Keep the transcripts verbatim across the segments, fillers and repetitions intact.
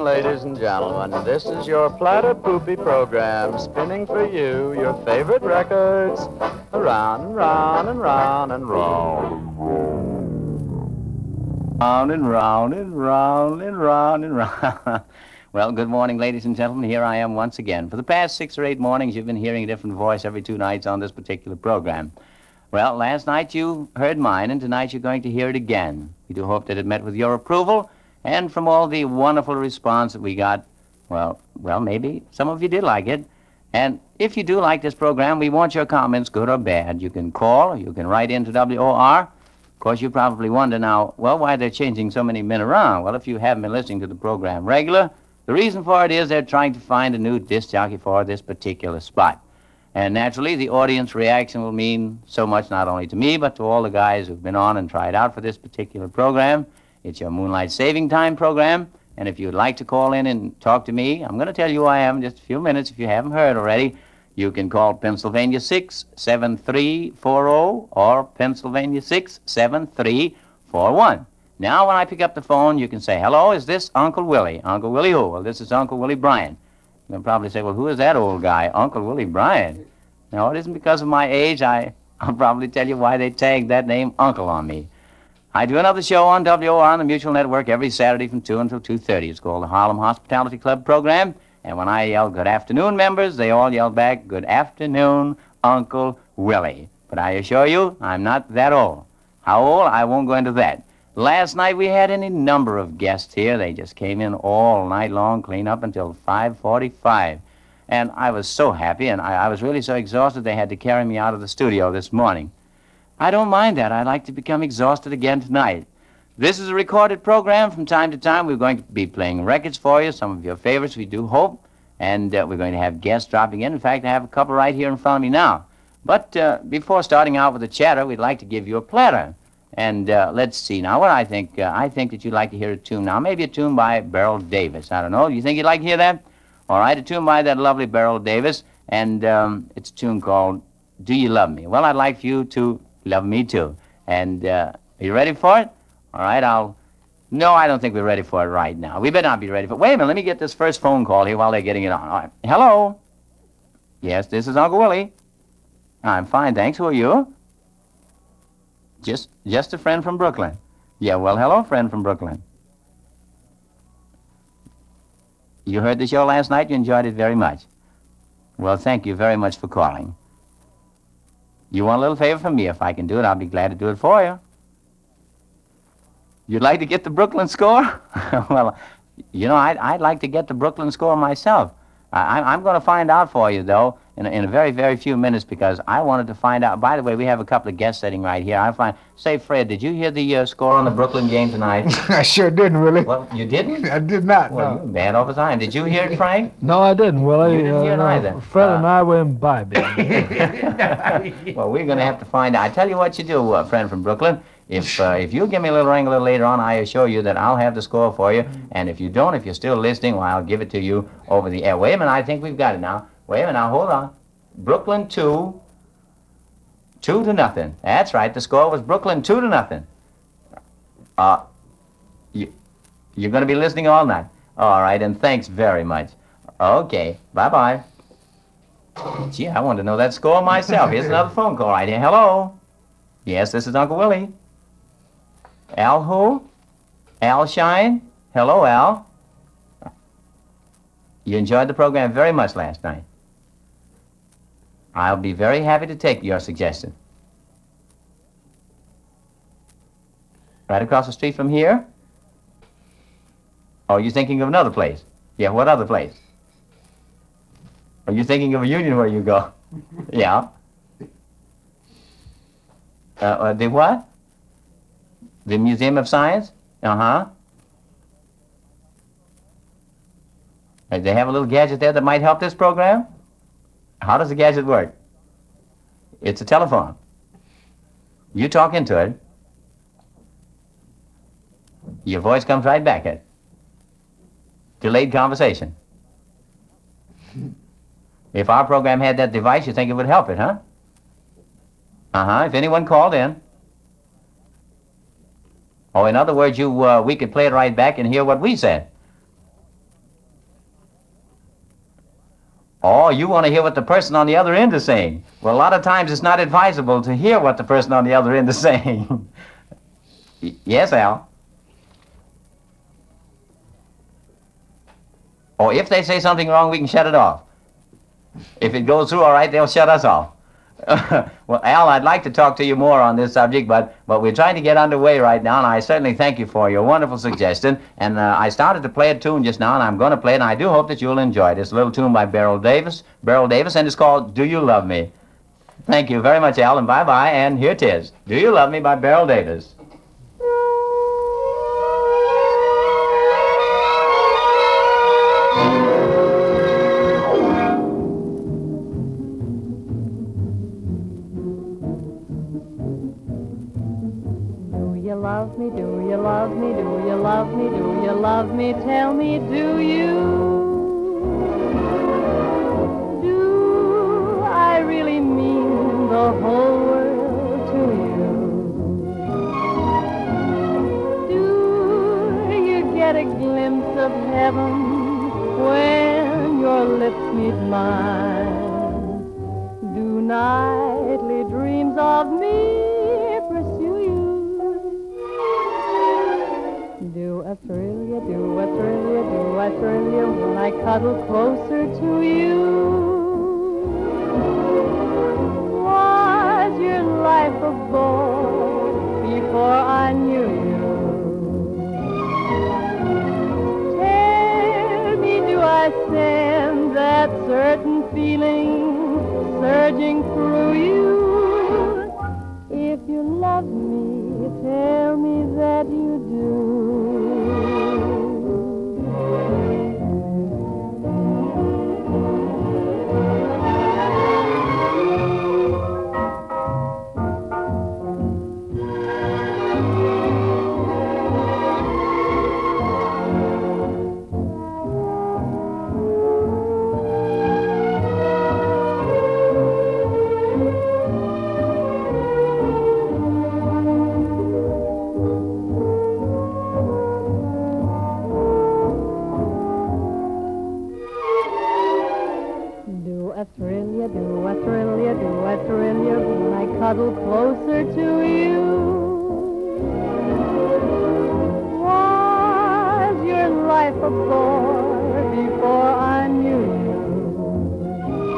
ladies and gentlemen. This is your Platter Poopy program, spinning for you your favorite records around and round and round and round. Round and round and round and round and round. Well, good morning, ladies and gentlemen. Here I am once again. For the past six or eight mornings, you've been hearing a different voice every two nights on this particular program. Well, last night you heard mine, and tonight you're going to hear it again. We do hope that it met with your approval, and from all the wonderful response that we got, well, well, maybe some of you did like it. And if you do like this program, we want your comments, good or bad. You can call, or you can write into W O R. Of course, you probably wonder now, well, why they're changing so many men around. Well, if you haven't been listening to the program regular, the reason for it is they're trying to find a new disc jockey for this particular spot. And naturally, the audience reaction will mean so much not only to me, but to all the guys who've been on and tried out for this particular program. It's your Moonlight Saving Time program. And if you'd like to call in and talk to me, I'm going to tell you who I am in just a few minutes if you haven't heard already. You can call Pennsylvania six seven three four zero or Pennsylvania six seven three four one. Now, when I pick up the phone, you can say, hello, is this Uncle Willie? Uncle Willie who? Well, this is Uncle Willie Bryan. You'll probably say, well, who is that old guy? Uncle Willie Bryan. No, it isn't because of my age. I, I'll probably tell you why they tagged that name Uncle on me. I do another show on W O R on the Mutual Network every Saturday from two until two thirty. It's called the Harlem Hospitality Club program. And when I yell, good afternoon, members, they all yell back, good afternoon, Uncle Willie. But I assure you, I'm not that old. How old? I won't go into that. Last night we had any number of guests here. They just came in all night long, clean up until five forty-five. And I was so happy, and I, I was really so exhausted they had to carry me out of the studio this morning. I don't mind that. I'd like to become exhausted again tonight. This is a recorded program. From time to time, we're going to be playing records for you, some of your favorites, we do hope. And uh, we're going to have guests dropping in. In fact, I have a couple right here in front of me now. But uh, before starting out with the chatter, we'd like to give you a platter. And uh, let's see now what I think. Uh, I think that you'd like to hear a tune now. Maybe a tune by Beryl Davis. I don't know. Do you think you'd like to hear that? All right, a tune by that lovely Beryl Davis. And um, it's a tune called Do You Love Me? Well, I'd like for you to love me too. And uh, are you ready for it? All right, I'll... No, I don't think we're ready for it right now. We better not be ready for it. Wait a minute, let me get this first phone call here while they're getting it on. All right. Hello? Yes, this is Uncle Willie. I'm fine, thanks. Who are you? Just just a friend from Brooklyn. Yeah, well, hello, friend from Brooklyn. You heard the show last night? You enjoyed it very much. Well, thank you very much for calling. You want a little favor from me? If I can do it, I'll be glad to do it for you. You'd like to get the Brooklyn score? Well, you know, I'd, I'd like to get the Brooklyn score myself. I, I'm going to find out for you, though, in a, in a very, very few minutes, because I wanted to find out. By the way, we have a couple of guests sitting right here. I find. Say, Fred, did you hear the uh, score on the Brooklyn game tonight? I sure didn't, Willie. Well, you didn't? I did not, Well, no. you're bad off his eye. Did you hear it, Frank? No, I didn't, Willie. You didn't hear it no. either. Fred Uh, and I were imbibing. Well, we're going to have to find out. I tell you what you do, uh, friend from Brooklyn. If uh, if you give me a little ring a little later on, I assure you that I'll have the score for you. And if you don't, if you're still listening, well, I'll give it to you over the air. Wait a minute, I think we've got it now. Wait a minute, now, hold on. Brooklyn two, two to nothing. That's right, the score was Brooklyn two to nothing. Uh, you, you're going to be listening all night. All right, and thanks very much. Okay, bye-bye. Gee, I want to know that score myself. Here's another phone call right here. Hello? Yes, this is Uncle Willie. Al who? Al Shine? Hello, Al. You enjoyed the program very much last night. I'll be very happy to take your suggestion. Right across the street from here? Oh, you're thinking of another place? Yeah, what other place? Are you thinking of a union where you go? Yeah. Uh, uh, the what? The Museum of Science? Uh-huh. Uh, they have a little gadget there that might help this program? How does the gadget work? It's a telephone. You talk into it. Your voice comes right back at it. Delayed conversation. If our program had that device, you think it would help it, huh? Uh-huh, if anyone called in. Oh, in other words, you, uh, we could play it right back and hear what we said. Oh, you want to hear what the person on the other end is saying. Well, a lot of times it's not advisable to hear what the person on the other end is saying. Y- yes, Al? Or if they say something wrong, we can shut it off. If it goes through all right, they'll shut us off. Well, Al, I'd like to talk to you more on this subject, but, but we're trying to get underway right now, and I certainly thank you for your wonderful suggestion. And uh, I started to play a tune just now, and I'm going to play it, and I do hope that you'll enjoy it. It's a little tune by Beryl Davis, Beryl Davis, and it's called Do You Love Me? Thank you very much, Al, and bye-bye, and here it is. Do You Love Me by Beryl Davis. Do you love me, do you love me, do you love me, do you love me, tell me, do you? Do I really mean the whole world to you? Do you get a glimpse of heaven when your lips meet mine? Do nightly dreams of me pursue you? Do I thrill you, do I thrill you, do I thrill you when I cuddle closer to you? Was your life a bore before I knew you? Tell me, do I send that certain feeling surging through you? If you love me, tell me that you do. Do I thrill you, do I thrill you, do I thrill you when I cuddle closer to you? Was your life a bore before I knew you?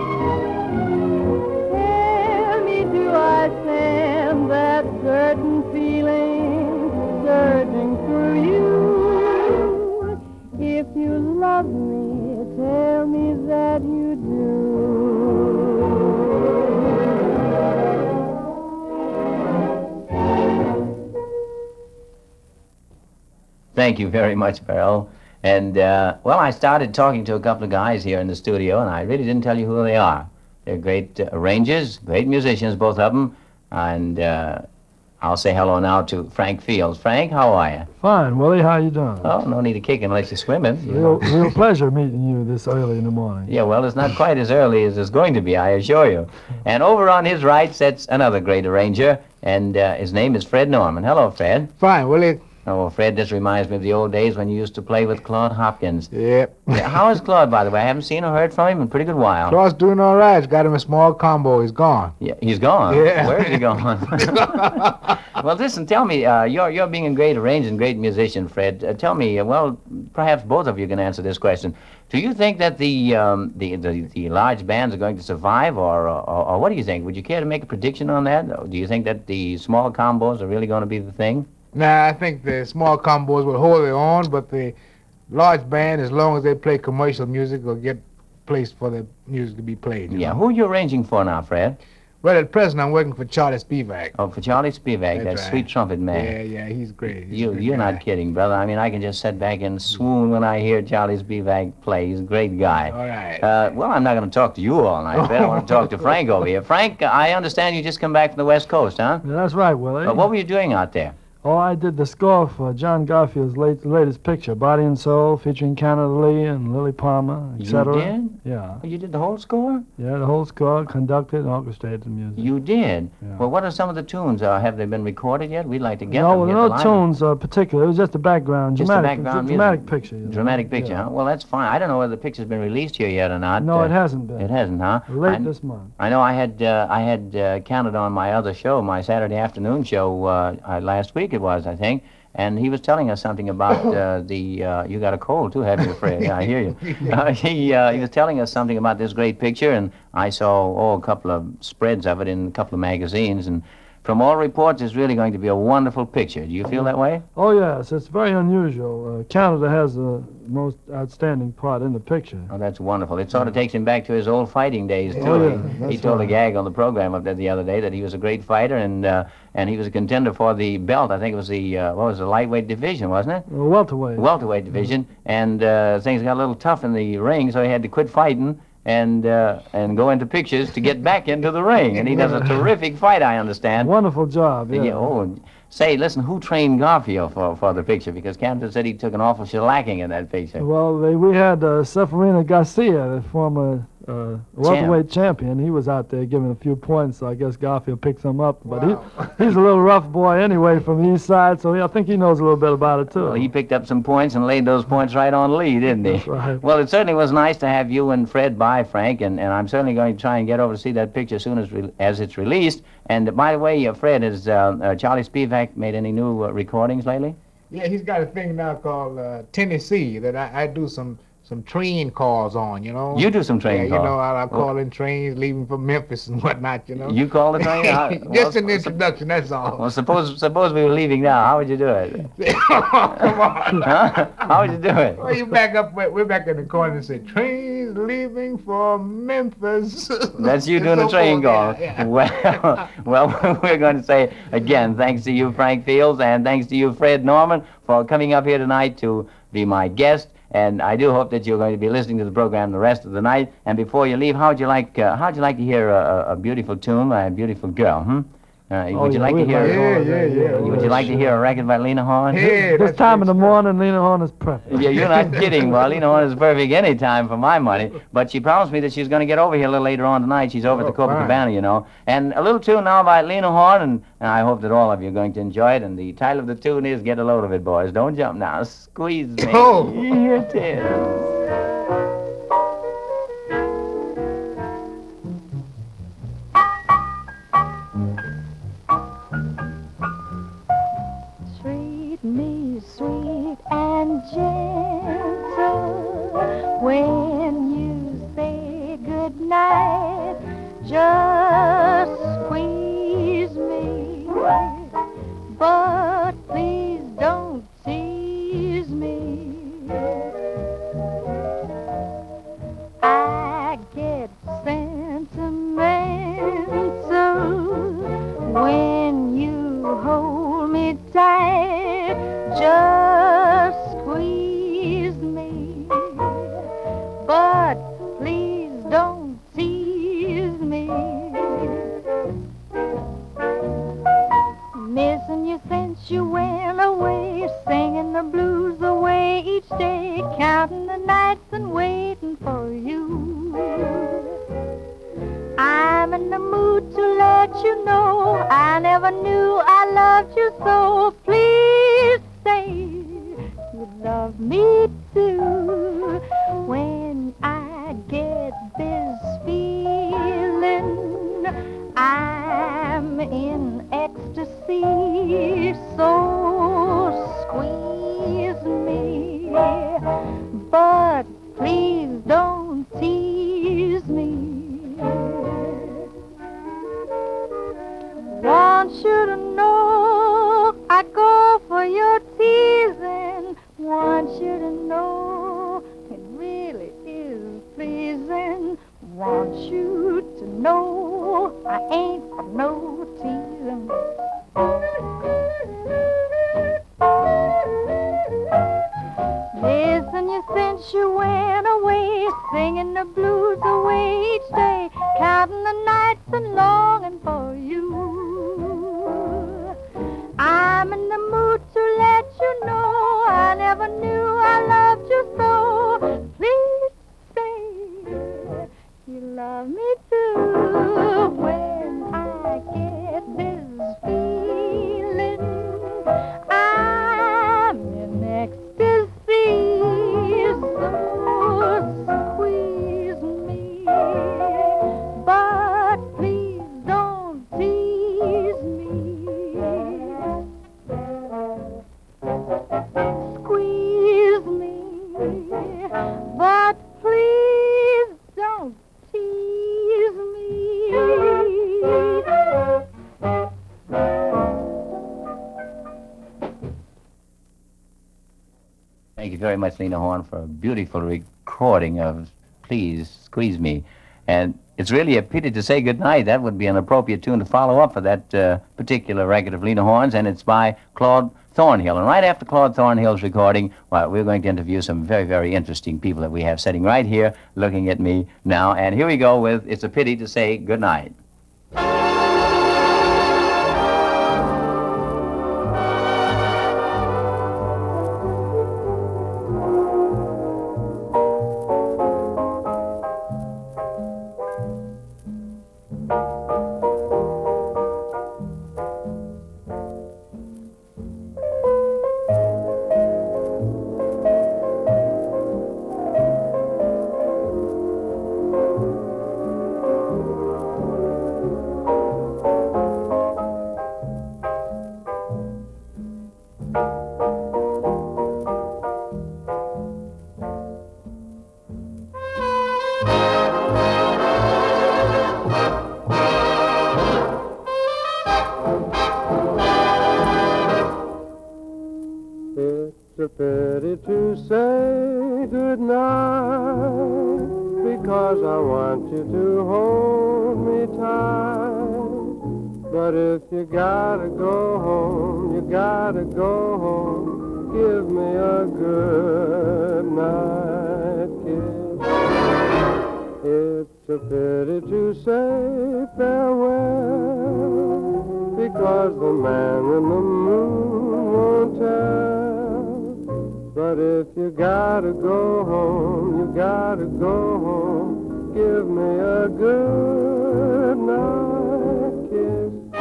Tell me, do I send that certain feeling surging through you? If you love me, tell me that you do. Thank you very much, Beryl. And, uh, well, I started talking to a couple of guys here in the studio, and I really didn't tell you who they are. They're great uh, arrangers, great musicians, both of them. And uh, I'll say hello now to Frank Fields. Frank, how are you? Fine, Willie. How you doing? Oh, no need to kick unless you're swimming. You Real, know. real pleasure meeting you this early in the morning. Yeah, well, it's not quite as early as it's going to be, I assure you. And over on his right sits another great arranger, and uh, his name is Fred Norman. Hello, Fred. Fine, Willie. Oh, well, Fred, this reminds me of the old days when you used to play with Claude Hopkins. Yep. Yeah, how is Claude, by the way? I haven't seen or heard from him in a pretty good while. Claude's doing all right. He's got him a small combo. He's gone. Yeah, he's gone. Yeah. Where's he gone? Well, listen, tell me, uh, you're, you're being a great arranger and great musician, Fred. Uh, tell me, uh, well, perhaps both of you can answer this question. Do you think that the, um, the, the, the large bands are going to survive, or, or, or what do you think? Would you care to make a prediction on that? Or do you think that the small combos are really going to be the thing? Nah, I think the small combos will hold their own, but the large band, as long as they play commercial music, will get placed for the music to be played. you Yeah, know. who are you arranging for now, Fred? Well, at present, I'm working for Charlie Spivak. Oh, for Charlie Spivak, That's that right. sweet trumpet man. Yeah, yeah, he's great. He's a You, good you're guy. not kidding, brother. I mean, I can just sit back and swoon when I hear Charlie Spivak play. He's a great guy. All right. Uh, well, I'm not going to talk to you all night, Fred. I want to talk to Frank over here. Frank, I understand you just come back from the West Coast, huh? Yeah, that's right, Willie. Uh, what were you doing out there? Oh, I did the score for John Garfield's late, latest picture, Body and Soul, featuring Canada Lee and Lily Palmer, et cetera. You did? Yeah. Oh, you did the whole score? Yeah, the whole score, conducted and orchestrated the music. You did? Yeah. Well, what are some of the tunes? Uh, have they been recorded yet? We'd like to get no, them. well, get no the live- tunes uh, particular. It was just a background, Just a dramatic, background music. dramatic picture. You know? Dramatic picture, Yeah. huh? Well, that's fine. I don't know whether the picture's been released here yet or not. No, Uh, it hasn't been. It hasn't, huh? Late I, this month. I know I had uh, I had uh, counted on my other show, my Saturday afternoon show, uh, uh, last week it was, I think, and he was telling us something about uh, the, uh, you got a cold too, haven't you, Fred? Yeah, I hear you. Uh, he, uh, he was telling us something about this great picture, and I saw, oh, a couple of spreads of it in a couple of magazines, and from all reports, it's really going to be a wonderful picture. Do you feel that way? Oh, yes, it's very unusual. Uh, Canada has the most outstanding part in the picture. Oh, that's wonderful. It sort of takes him back to his old fighting days, too. Oh, yeah, he he that's told a right. gag on the program up there the other day that he was a great fighter, and uh, and he was a contender for the belt. I think it was the, uh, what was it, the lightweight division, wasn't it? Uh, welterweight. Welterweight division. And uh, things got a little tough in the ring, so he had to quit fighting and uh, and go into pictures to get back into the ring. And he does a terrific fight, I understand. Wonderful job, yeah. Yeah, oh, say, listen, who trained Garfield for, for the picture? Because Canada said he took an awful shellacking in that picture. Well, they, we had uh, Seferino Garcia, the former uh, welterweight champion. He was out there giving a few points, so I guess Garfield picked some up. But Wow. he, he's a little rough boy anyway from the east side, so he, I think he knows a little bit about it, too. Well, he picked up some points and laid those points right on Lee, didn't he? That's right. Well, it certainly was nice to have you and Fred by, Frank, and, and I'm certainly going to try and get over to see that picture as soon as re- as it's released. And by the way, uh, Fred, has uh, uh, Charlie Spivak made any new uh, recordings lately? Yeah, he's got a thing now called uh, Tennessee that I, I do some some train calls on, you know. You do some train yeah, calls. you know, I, I call in trains leaving from Memphis and whatnot, you know. You call the train? Uh, Just well, an introduction, that's all. Well, suppose suppose we were leaving now. How would you do it? Come on. Huh? How would you do it? Well, you back up, we're we're back in the corner and say, trains leaving for Memphis. That's you And doing so the train forth, call. yeah, yeah. Well, well, we're going to say again, thanks to you, Frank Fields, and thanks to you, Fred Norman, for coming up here tonight to be my guest. And I do hope that you're going to be listening to the program the rest of the night. And before you leave, how'd you like uh, how'd you like to hear a, a, a beautiful tune by a beautiful girl? Hmm? Uh, Oh, would you yeah, like to we'd hear? like all of Yeah, that, yeah, yeah. Would you like to hear a record by Lena Horne? Hey, This that's time in the great morning, Lena Horne is perfect. Yeah, you're not kidding. Well, Lena Horne is perfect any time for my money. But she promised me that she's going to get over here a little later on tonight. She's over at the Oh, fine. Copacabana, you know. And a little tune now by Lena Horne, and, and I hope that all of you are going to enjoy it. And the title of the tune is Get a Load of It, Boys. Don't jump now. Squeeze me. Oh. Here it is. Treat me sweet and gentle when you say goodnight. Just squeeze me, but please don't tease me. I get sentimental when you hold me tight. Just squeeze me, but please don't tease me. Missing you since you went away, singing the blues away each day, counting the nights and waiting for you. I'm in the mood to let you know I never knew I loved you so. Please say you love me too. When I get this feeling, I'm in ecstasy. So squeeze me, but please don't tease me. Want you to know I go for your teasing. Want you to know it really is pleasing. Want you to know I ain't for no teasing. Listen, you since you went away, singing the blues away each day, counting the nights and longing for you. I'm in the the mood to let you know I never knew I loved you so. Please say you love me too. When I get this feeling, I'm in ecstasy. So squeeze me, but please don't tease me. Squeeze me, but please don't tease me. Thank you very much, Lena Horne, for a beautiful recording of Please Squeeze Me. And it's really a pity to say goodnight. That would be an appropriate tune to follow up for that uh, particular record of Lena Horne's, and it's by Claude Thornhill. And right after Claude Thornhill's recording, well, we're going to interview some very, very interesting people that we have sitting right here looking at me now. And here we go with It's a Pity to Say Goodnight. It's a pity to say goodnight, because I want you to hold me tight. But if you gotta go home, you gotta go home, give me a good night kiss. It's a pity to say farewell, because the man in the moon won't tell. But if you gotta go home, you gotta go home, give me a good night kiss.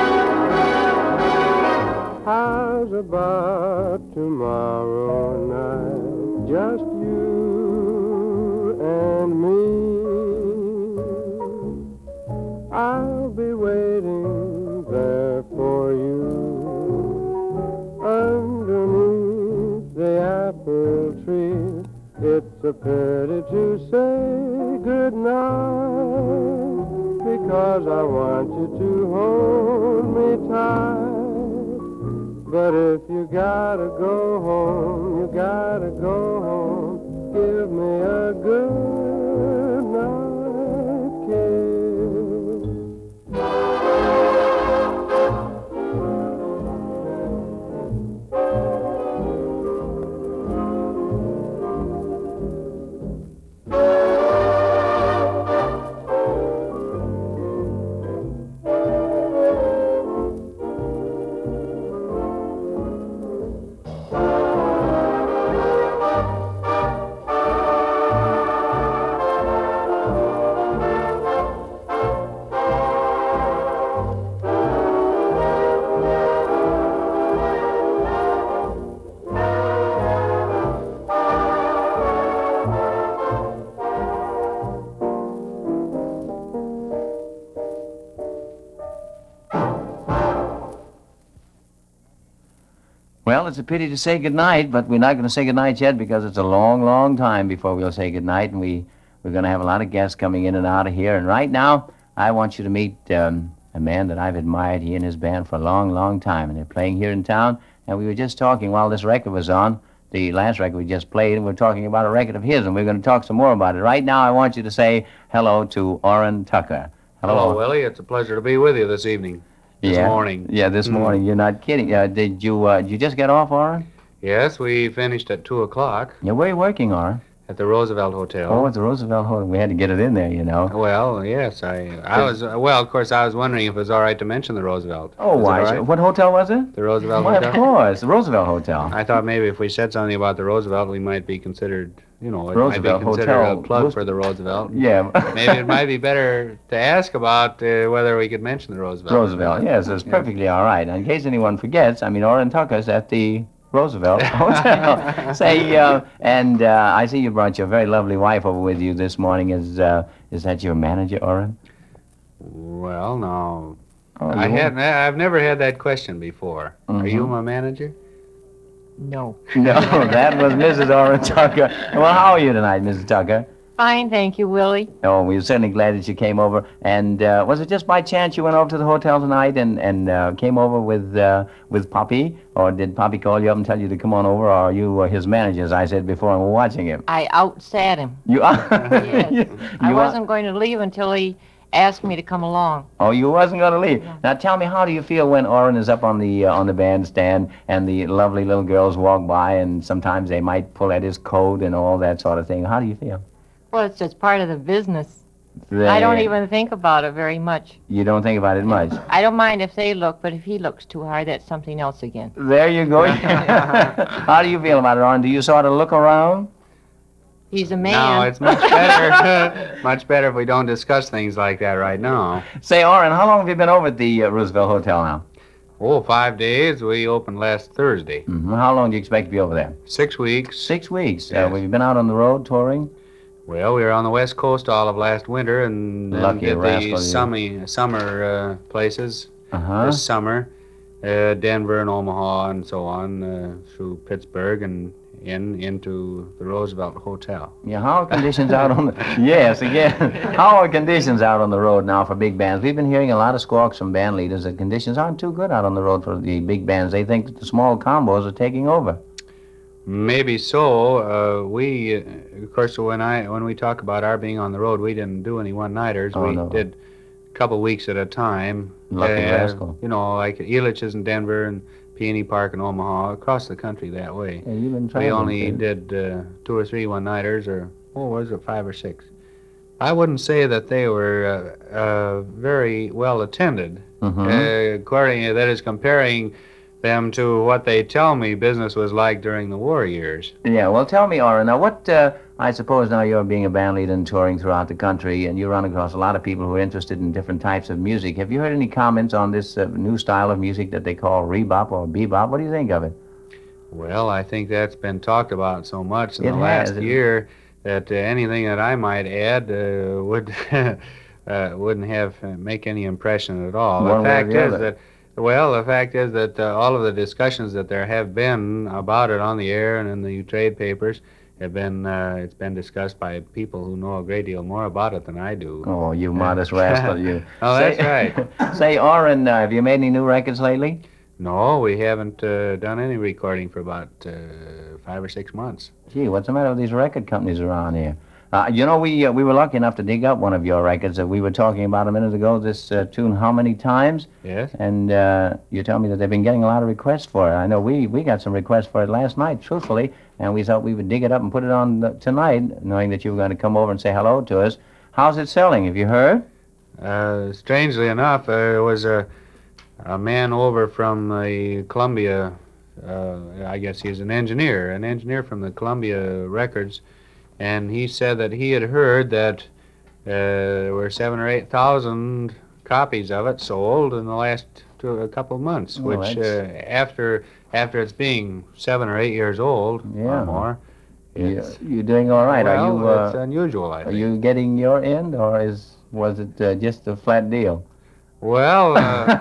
How's about tomorrow night, just you and me? I'll be waiting there for you underneath the apple tree. It's a pity to say goodnight, because I want you to hold me tight. But if you gotta go home, you gotta go home, give me a good night kiss. Well, it's a pity to say goodnight, but we're not going to say goodnight yet because it's a long, long time before we'll say goodnight, and we, we're going to have a lot of guests coming in and out of here. And right now, I want you to meet um, a man that I've admired, he and his band, for a long, long time, and they're playing here in town. And we were just talking while this record was on, the last record we just played, and we're talking about a record of his, and we're going to talk some more about it. Right now, I want you to say hello to Orrin Tucker. Hello, Hello, Willie. It's a pleasure to be with you this evening. This yeah. morning. Yeah, this Mm. morning. You're not kidding. Uh, did you uh, did you just get off, Orrin? Yes, we finished at two o'clock. Yeah, where are you working, Orrin? At the Roosevelt Hotel. Oh, it's the Roosevelt Hotel. We had to get it in there, you know. Well, yes, I I was uh, well. Of course, I was wondering if it was all right to mention the Roosevelt. Oh, Is it why? all right? What hotel was it? The Roosevelt Why, Hotel. of course, the Roosevelt Hotel. I thought maybe if we said something about the Roosevelt, we might be considered, you know, it Roosevelt might be considered Hotel. a plug Roos- for the Roosevelt. Yeah. Maybe it might be better to ask about uh, whether we could mention the Roosevelt. Roosevelt, yes, it's Yeah. perfectly all right. In case anyone forgets, I mean, Orrin Tucker's at the Roosevelt Hotel. Say, uh, and uh, I see you brought your very lovely wife over with you this morning. Is uh, is that your manager, Orrin? Well, no. Oh, I you- hadn't. I've never had that question before. Are you Mhm. my manager? No. No, that was Missus Orrin Tucker. Well, how are you tonight, Missus Tucker? Fine, thank you, Willie. Oh, we're certainly glad that you came over. And uh, was it just by chance you went over to the hotel tonight and, and uh, came over with uh, with Poppy? Or did Poppy call you up and tell you to come on over? Or are you uh, his manager, as I said before, and we're watching him? I outsat him. You are? Yes. You I are- wasn't going to leave until he asked me to come along. Oh, you wasn't going to leave. Now tell me, how do you feel when Orrin is up on the uh, on the bandstand and the lovely little girls walk by and sometimes they might pull at his coat and all that sort of thing? How do you feel? Well, it's just part of the business. I don't even think about it very much. You don't think about it much. I don't mind if they look, but if he looks too hard, that's something else again. There you go. How do you feel about it, Orrin? Do you sort of look around? He's a man. No, it's much better. Much better if we don't discuss things like that right now. Say, Orrin, how long have you been over at the uh, Roosevelt Hotel now? Oh, five days. We opened last Thursday. hmm How long do you expect to be over there? Six weeks. Six weeks. Uh, Yes. have you been out on the road touring? Well, we were on the West Coast all of last winter and then Lucky did rascal you. the summer, summer uh, places Uh-huh. this summer. Uh, Denver and Omaha and so on uh, through Pittsburgh and in into the Roosevelt Hotel. Yeah, how are conditions out on the... Yes, again. How are conditions out on the road now for big bands? We've been hearing a lot of squawks from band leaders that conditions aren't too good out on the road for the big bands. They think that the small combos are taking over. Maybe so. Uh, we, uh, of course, when I when we talk about our being on the road, we didn't do any one-nighters. Oh, we no. did a couple weeks at a time. Lucky Uh, rascal. You know, like Elitch's in Denver and Peony Park in Omaha, across the country that way. Yeah, you've been We traveling. only too. did uh, two or three one-nighters, or oh, was it five or six? I wouldn't say that they were uh, uh, very well attended. Mhm. Uh, according, that is comparing them to what they tell me business was like during the war years. Yeah, well, tell me, Orrin, now what, uh, I suppose now you're being a band leader and touring throughout the country, and you run across a lot of people who are interested in different types of music. Have you heard any comments on this uh, new style of music that they call rebop or bebop? What do you think of it? Well, I think that's been talked about so much in It the has, last it- year that uh, anything that I might add uh, would uh, wouldn't have uh, make any impression at all. One the way or fact the is other. that well, the fact is that uh, all of the discussions that there have been about it on the air and in the trade papers have been uh, it's been discussed by people who know a great deal more about it than I do. Oh, you modest rascal, you. Oh, that's right. Say, Orrin, uh, have you made any new records lately? No, we haven't uh, done any recording for about uh, five or six months. Gee, what's the matter with these record companies around here? Uh, you know, we uh, we were lucky enough to dig up one of your records that we were talking about a minute ago, this uh, tune, How Many Times? Yes. And uh, you tell me that they've been getting a lot of requests for it. I know we, we got some requests for it last night, truthfully, and we thought we would dig it up and put it on the, tonight, knowing that you were going to come over and say hello to us. How's it selling? Have you heard? Uh, strangely enough, uh, there was a a man over from the Columbia. Uh, I guess he's an engineer, an engineer from the Columbia Records, and he said that he had heard that uh, there were seven or eight thousand copies of it sold in the last two, a couple of months. Well, which, uh, that's- after after it's being seven or eight years old Yeah. or more, You, it's, you're doing all right. well, are you uh, it's unusual. I are think. you getting your end, or is was it uh, just a flat deal? Well,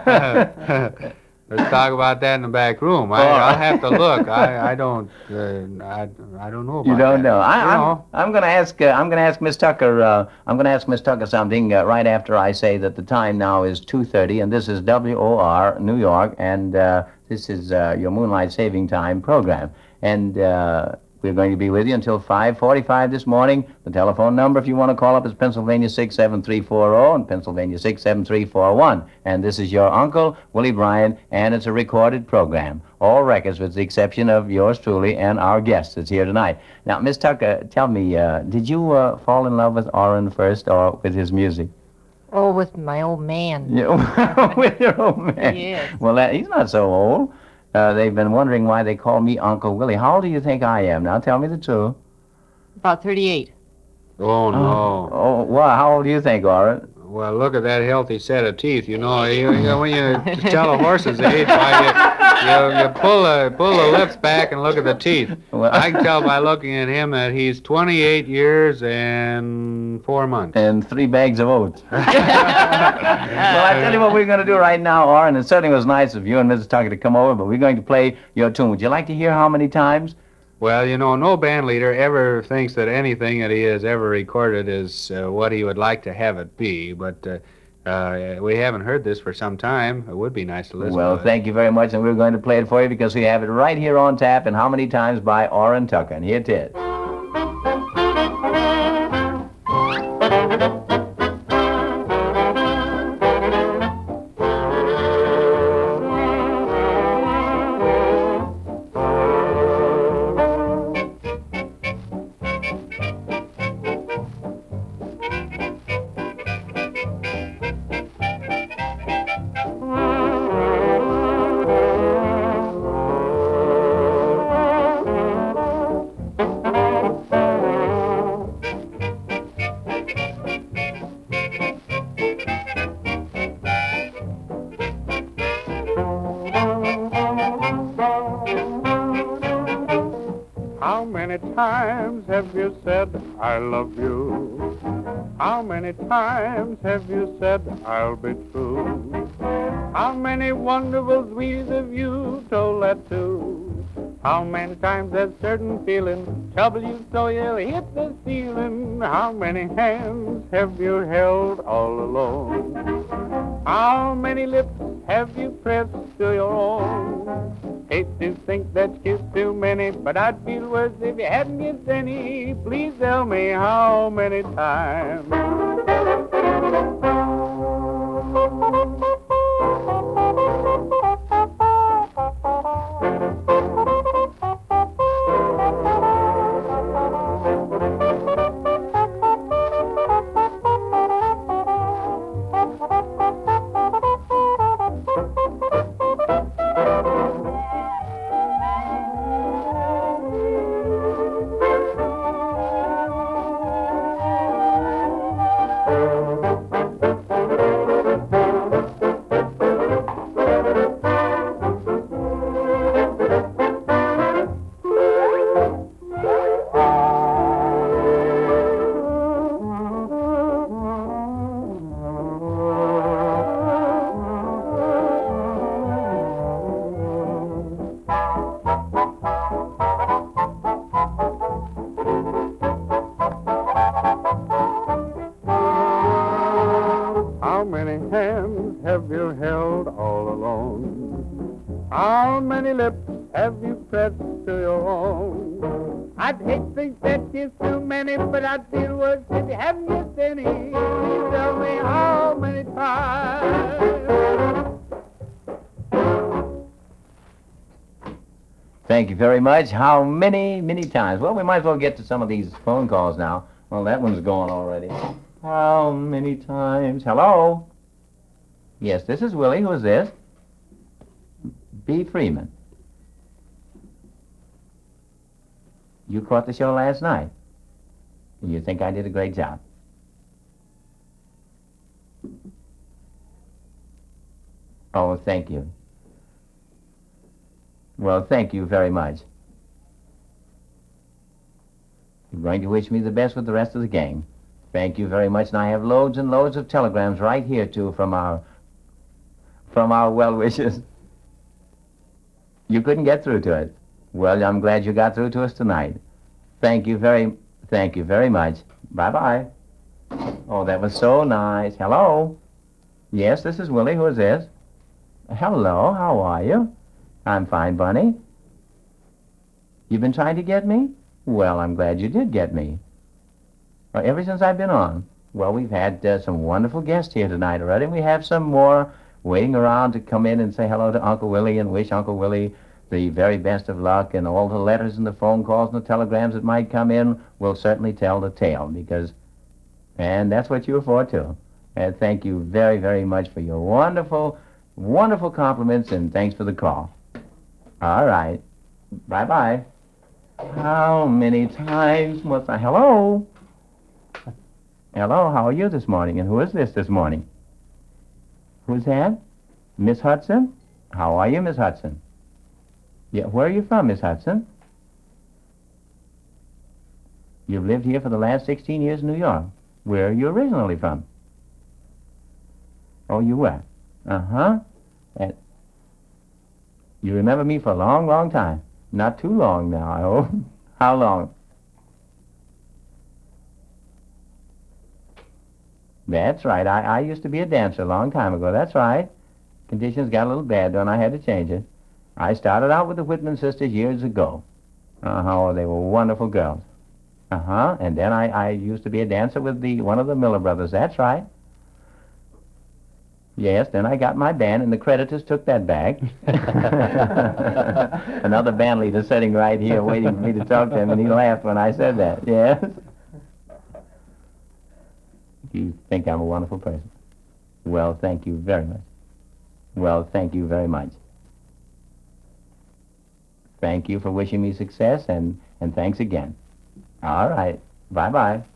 uh, let's talk about that in the back room. I, Oh. I'll have to look. I, I don't, uh, I, I don't know about You don't that. know. I, You I'm, know, I'm going to ask. Uh, I'm going to ask Miss Tucker. Uh, I'm going to ask Miss Tucker something uh, right after I say that the time now is two thirty, and this is W O R New York, and uh, this is uh, your Moonlight Saving Time program. And uh, We're going to be with you until five forty-five this morning. The telephone number, if you want to call up, is Pennsylvania six seven three four zero and Pennsylvania six seven three four one. And this is your uncle, Willie Bryan, and it's a recorded program. All records with the exception of yours truly and our guest that's here tonight. Now, Miss Tucker, tell me, uh, did you uh, fall in love with Orrin first or with his music? Oh, with my old man. Yeah, with your old man. Yes. Well, that, he's not so old. Uh, they've been wondering why they call me Uncle Willie. How old do you think I am? Now, tell me the truth. About thirty-eight. Oh, no. Oh, well, how old do you think, Orrin? Well, look at that healthy set of teeth. You know, you, you, when you tell a horse's age, why you, you, you pull, the, pull the lips back and look at the teeth. Well, I can tell by looking at him that he's twenty-eight years and four months. And three bags of oats. Well, I tell you what we're going to do right now, Orrin. It certainly was nice of you and Missus Tucker to come over, but we're going to play your tune. Would you like to hear how many times? Well, you know, no band leader ever thinks that anything that he has ever recorded is uh, what he would like to have it be, but uh, uh, we haven't heard this for some time. It would be nice to listen Well, to it. thank you very much, and we're going to play it for you because we have it right here on tap, and how many times by Orrin Tucker, and here it is. How many times have you said I love you? How many times have you said I'll be true? How many wonderful sweets have you told that to? How many times has certain feeling troubled you so you'll hit the ceiling? How many hands have you held all alone? How many lips have you pressed to your own? Hate to think that you kissed too many, but I'd feel worse if you hadn't kissed any. Please tell me how many times. How many hands have you held all alone? How many lips have you pressed to your own? I'd hate to think that you too many, but I'd feel worse if you hadn't kissed any. Please tell me how many times. Thank you very much. How many, many times? Well, we might as well get to some of these phone calls now. Well, that one's gone already. How many times? Hello? Yes, this is Willie. Who is this? B. Freeman. You caught the show last night. You think I did a great job? Oh, thank you. Well, thank you very much. You're going to wish me the best with the rest of the game. Thank you very much, and I have loads and loads of telegrams right here, too, from our, from our well-wishers. You couldn't get through to it. Well, I'm glad you got through to us tonight. Thank you very, thank you very much. Bye-bye. Oh, that was so nice. Hello? Yes, this is Willie. Who is this? Hello, how are you? I'm fine, Bunny. You've been trying to get me? Well, I'm glad you did get me. Well, ever since I've been on, well, we've had uh, some wonderful guests here tonight already, and we have some more waiting around to come in and say hello to Uncle Willie and wish Uncle Willie the very best of luck, and all the letters and the phone calls and the telegrams that might come in will certainly tell the tale, because, and that's what you're for, too. And thank you very, very much for your wonderful, wonderful compliments, and thanks for the call. All right. Bye-bye. How many times must I... Hello? Hello, how are you this morning? And who is this this morning? Who's that? Miss Hudson? How are you, Miss Hudson? Yeah, where are you from, Miss Hudson? You've lived here for the last sixteen years in New York. Where are you originally from? Oh, you were? Uh-huh. And you remember me for a long, long time. Not too long now, I hope. How long? That's right. I, I used to be a dancer a long time ago. That's right. Conditions got a little bad, and I had to change it. I started out with the Whitman sisters years ago. Uh-huh. They were wonderful girls. Uh-huh. And then I, I used to be a dancer with the one of the Miller brothers. That's right. Yes, then I got my band, and the creditors took that back. Another band leader sitting right here waiting for me to talk to him, and he laughed when I said that. Yes? You think I'm a wonderful person. Well, thank you very much. Well, thank you very much. Thank you for wishing me success, and, and thanks again. All right. Bye-bye.